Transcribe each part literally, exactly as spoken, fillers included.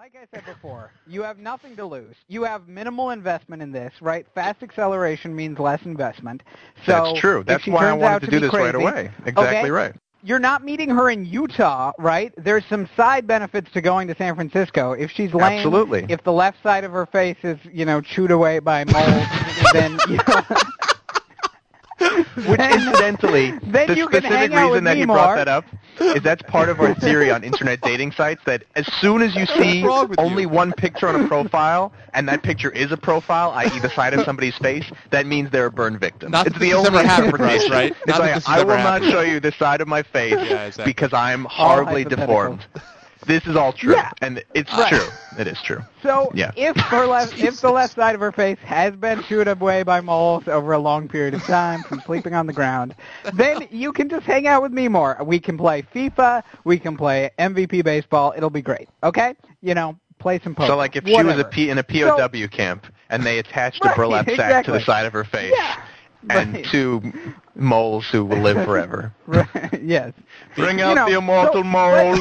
like I said before, you have nothing to lose. You have minimal investment in this, right? Fast acceleration means less investment. So That's true. That's why I wanted to do this right away. Exactly right. You're not meeting her in Utah, right? There's some side benefits to going to San Francisco. If she's lame, Absolutely. if the left side of her face is, you know, chewed away by moles, then, you know... Which, incidentally, then the you can specific hang out reason with that me he more. brought that up is that's part of our theory on internet dating sites, that as soon as you see wrong with only you? one picture on a profile, and that picture is a profile, that is the side of somebody's face, that means they're a burn victim. Not it's that the this has only ever happened for us, interpretation. right? It's Not that like, this has I ever will not happened. show you the side of my face Yeah, exactly. because I'm horribly hypothetical. deformed. This is all true, Yeah. and it's Right. true. It is true. So Yeah. if her left, if the left side of her face has been chewed away by moles over a long period of time from sleeping on the ground, then you can just hang out with me more. We can play FIFA. We can play M V P baseball. It'll be great. Okay? You know, play some poker. So, like, if she was a Whatever. P in a P O W camp and they attached a Right, burlap sack exactly. to the side of her face, Yeah. and Right. two moles who will live forever. Right, yes. Bring You out know, the immortal so- moles.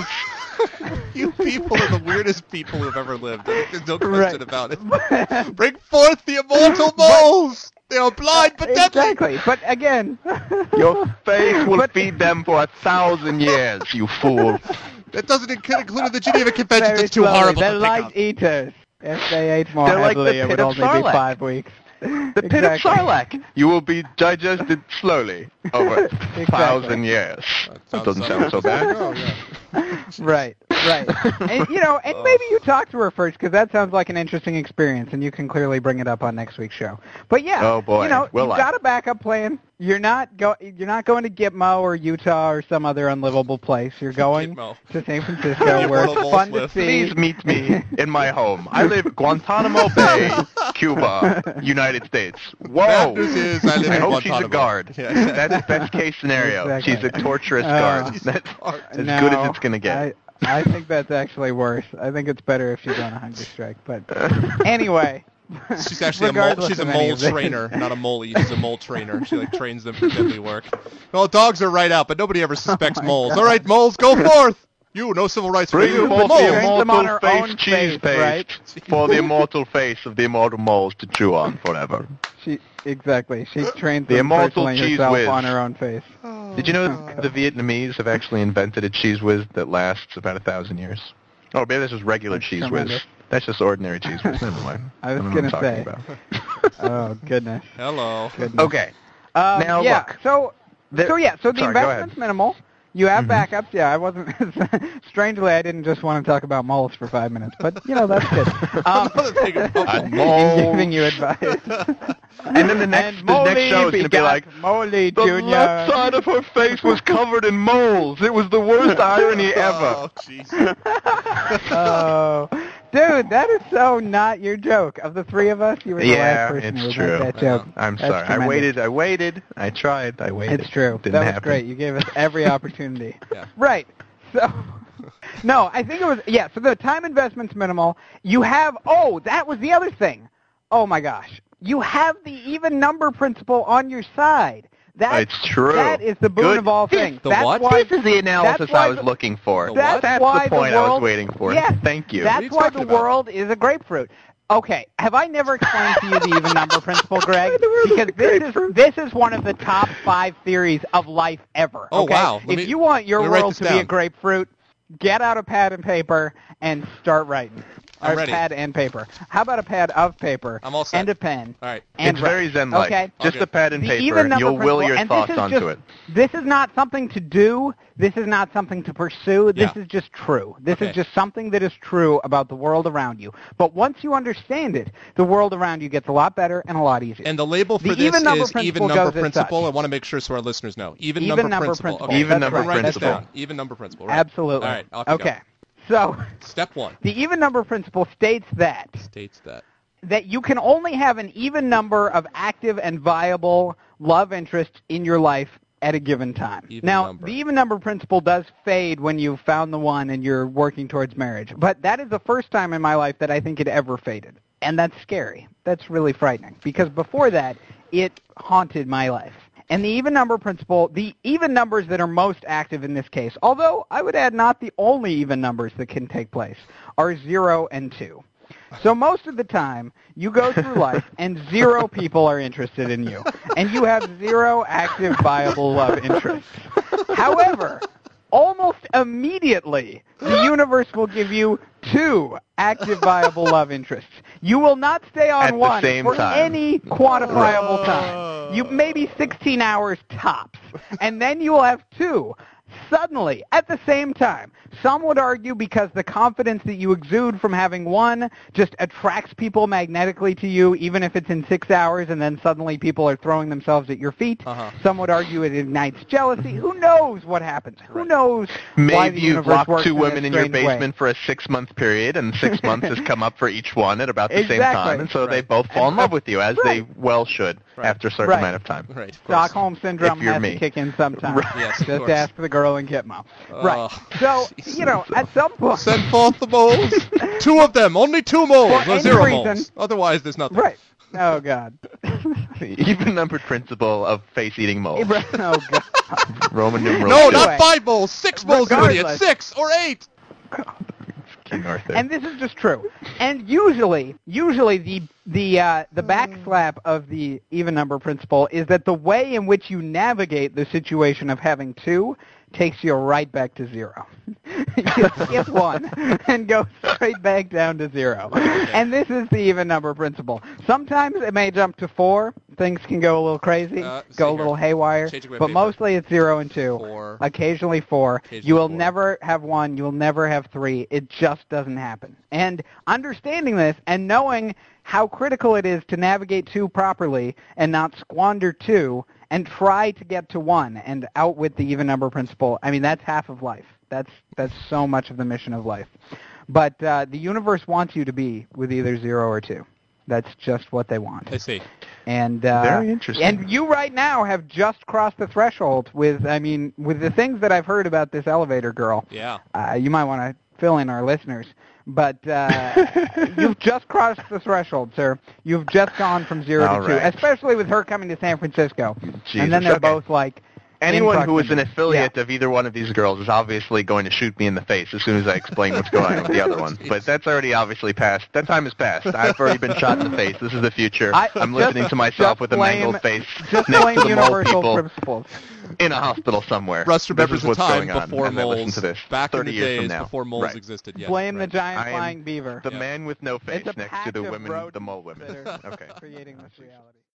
You people are the weirdest people who've ever lived. There's no question Right. about it. Bring forth the immortal moles! They are blind but deadly! Exactly. But again, Your face will But- feed them for a thousand years, you fool. That doesn't include include the Geneva Convention. very That's too slowly. horrible They're to light pick up. eaters. If they ate more They're like the heavily, it pit would of only be Sarlacc. five weeks. The pit of Sarlacc. You will be digested slowly over a thousand years. That doesn't sound so bad. Oh, yeah. Right, right. And, you know, and maybe you talk to her first, because that sounds like an interesting experience, and you can clearly bring it up on next week's show. But yeah, Oh, boy, you know, will you've I. got a backup plan. You're not go. You're not going to Gitmo or Utah or some other unlivable place. You're going Gitmo. to San Francisco, where it's Immortal fun to Wolf see. Please meet me in my home. I live in Guantanamo Bay, Cuba, United States. Whoa! Bad news is I live I in hope she's a Guantanamo. guard. Yeah, exactly. That's best case scenario. Exactly. She's a torturous Uh, guard. That's as no, good as it's going to get. I, I think that's actually worse. I think it's better if she's on a hunger strike. But anyway. She's actually a mole. regardless She's a of any mole of this. trainer, not a mole. She's a mole trainer. She like trains them for deadly work. Well, dogs are right out, but nobody ever suspects my moles. God. All right, moles, go forth. You, no civil rights for Bring you. forth But the moles. Trains them on immortal her face own cheese face, paste right? for the immortal face of the immortal moles to chew on forever. She exactly. She trains The them immortal personally cheese herself whiz. on her own face. Did you know the Vietnamese have actually invented a cheese whiz that lasts about a thousand years? Oh, maybe this is regular That's cheese whiz. tremendous. That's just ordinary cheese whiz. Never mind. I was don't know what gonna I'm say. talking about. Oh goodness. Hello. goodness. Okay. Um, Now, yeah. look. So The- so yeah. So the Sorry, go investment's ahead. minimal. You have Mhm. backups. Yeah, I wasn't. Strangely, I didn't just want to talk about moles for five minutes, but you know that's good. Um, Another thing about in moles. giving you advice. And then the next, And the next Molly show is going to be begot like, Molly the Junior left side of her face was covered in moles. It was the worst irony ever. Oh, jeez. Oh, dude, that is so not your joke. Of the three of us, you were the Yeah, last person who it's would make true. that joke. I'm That's sorry. I tremendous. waited. I waited. I tried. I waited. It's true. Didn't that was happen. great. You gave us every opportunity. Yeah. Right. So, no, I think it was, yeah, so the time investment's minimal. You have, oh, that was the other thing. Oh, my gosh. You have the even number principle on your side. That, It's true. That is the boon Good. of all things. The that's what? Why, This is the analysis that's why I was the- looking for. The That's what? That's why the point the world, I was waiting for. Yes, Thank you. That's What are you why talking the about? world is a grapefruit. Okay, have I never explained to you the even number principle, Greg? Because this is this is one of the top five theories of life ever. Oh, okay? wow. Let If me- you want your let me write world this to be a down. grapefruit, get out a pad and paper and start writing. I'm or ready. pad and paper. How about a pad of paper I'm all set. and a pen? All right. And It's write? very zen-like. Okay. Just Okay. a pad and The paper, even and number you'll will principle, your and thoughts this is onto just, it. This is not something to do. This is not something to pursue. This Yeah. is just true. This Okay. is just something that is true about the world around you. But once you understand it, the world around you gets a lot better and a lot easier. And the label for The this even number is principle even number goes as principle. such. I want to make sure so our listeners know. Even, Even number, number principle. principle. Okay. Even That's number right. Write this principle. down. Even number principle. Right. Absolutely. All right. Off you go. Okay. So Step one the even number principle states that states that. that you can only have an even number of active and viable love interests in your life at a given time. Even now, number. the even number principle does fade when you've found the one and you're working towards marriage. But that is the first time in my life that I think it ever faded. And that's scary. That's really frightening. Because before that, it haunted my life. And the even number principle, the even numbers that are most active in this case, although I would add not the only even numbers that can take place, are zero and two. So most of the time, you go through life and zero people are interested in you. And you have zero active, viable love interests. However, almost immediately, the universe will give you two active, viable love interests. You will not stay on At one the same for time. any quantifiable Oh. time. You maybe sixteen hours tops. And then you will have two. Suddenly, at the same time. Some would argue because the confidence that you exude from having one just attracts people magnetically to you, even if it's in six hours, and then suddenly people are throwing themselves at your feet. Uh-huh. Some would argue it ignites jealousy. Who knows what happens? Who Right. knows why the Maybe you've universe locked works two in women this in your strange way. basement for a six-month period, and six months has come up for each one at about the same Exactly. time, and so they Right. both fall in love with you, as Right. they well should Right. after a certain Right. amount of time. Right. of course. Stockholm Syndrome If you're has me. to kick in sometime. Right. Yes, of Just course. ask the girl in Gitmo. Oh, right. So, Jesus. you know, at some point... Send forth the moles. Two of them. Only two moles. For Or any zero reason- moles. Otherwise, there's nothing. Right. Oh, God. The even-numbered principle of face-eating moles. Oh, God. Roman numeral No, two. not Anyway, five moles. Six moles, you idiot. regardless- Six or eight. King Arthur. And this is just true. And usually, usually the the uh, the backslap of the even number principle is that the way in which you navigate the situation of having two takes you right back to zero. You skip one and go straight back down to zero. And this is the even number principle. Sometimes it may jump to four. Things can go a little crazy, Uh, see go a here. little haywire. Changing my But paper. mostly it's zero and two. Four. Occasionally four. Occasionally You will four. never have one. You will never have three. It just doesn't happen. And understanding this and knowing how critical it is to navigate two properly and not squander two and try to get to one and outwit the even number principle, I mean, that's half of life. That's that's so much of the mission of life. But uh, the universe wants you to be with either zero or two. That's just what they want. I see. And uh, Very interesting. And you right now have just crossed the threshold with, I mean, with the things that I've heard about this elevator girl. Yeah. Uh, you might want to fill in our listeners. But uh, you've just crossed the threshold, sir. You've just gone from zero All to two, right. especially with her coming to San Francisco. Jesus, And then they're okay. both like, Anyone in who is an proximity. affiliate of either one of these girls is obviously going to shoot me in the face as soon as I explain what's going on with the other one. But that's already obviously passed. That time has passed. I've already been shot in the face. This is the future. I- I'm just- listening to myself just with a blame- mangled face Just next blame to the mole universal people principles. in a hospital somewhere. Russ This remembers is the what's time going on before as I listen moles. to this Back in thirty the years from days now. before moles Right. existed. Yes, Blame right. the giant I am flying beaver. The Yeah. man with no face It's a next to pack the of women, rodents the mole women. that are Okay. creating this reality.